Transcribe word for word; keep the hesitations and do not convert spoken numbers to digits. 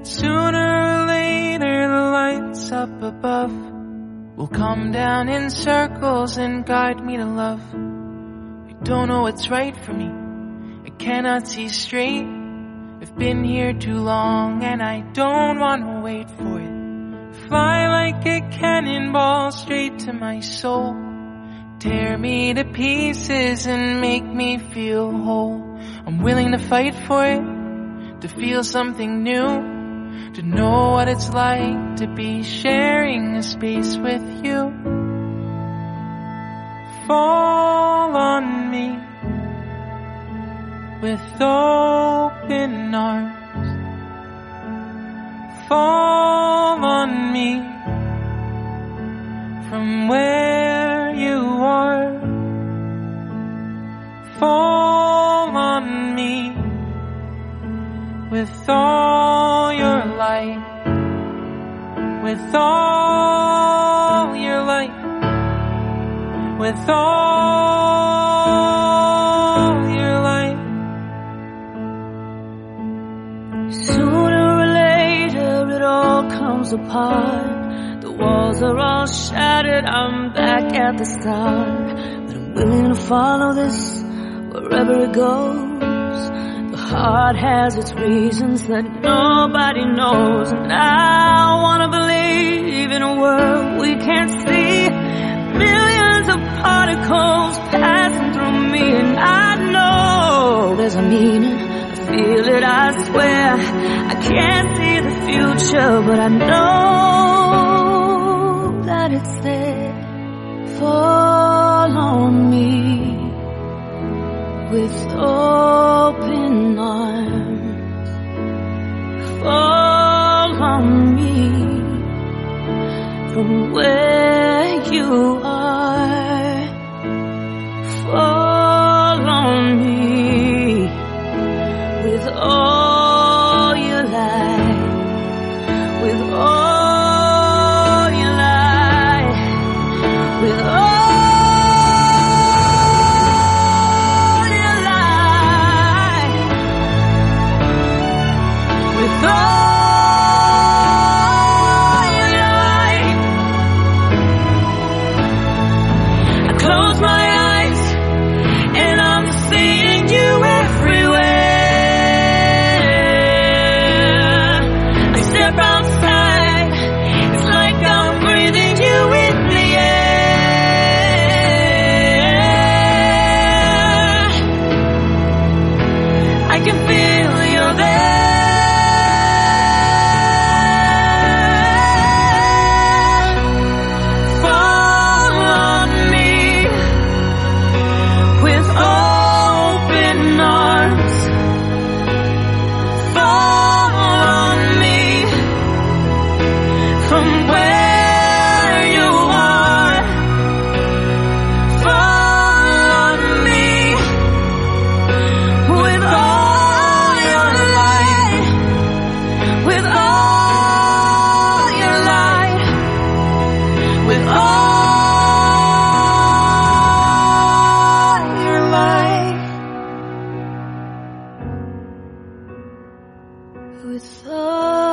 Sooner or later the lights up above will come down in circles and guide me to love. I don't know what's right for me, I cannot see straight. I've been here too long and I don't want to wait for it. Fly like a cannonball straight to my soul. Tear me to pieces and make me feel whole. I'm willing to fight for it, to feel something new, to know what it's like to be sharing a space with you. Fall on me with open arms. Fall on me from where you are. Fall on me with all your light, with all your light, with all your light. Sooner or later it all comes apart. The walls are all shattered, I'm back at the start. But I'm willing to follow this wherever it goes. The heart has its reasons that nobody knows, and I wanna believe in a world we can't see. Millions of particles passing through me, and I know there's a meaning. I feel it, I swear. I can't see the future, but I know that it's there. Fall on me with open arms. Fall on me from where you are. Fall on me with all your light, with all your light, with all with all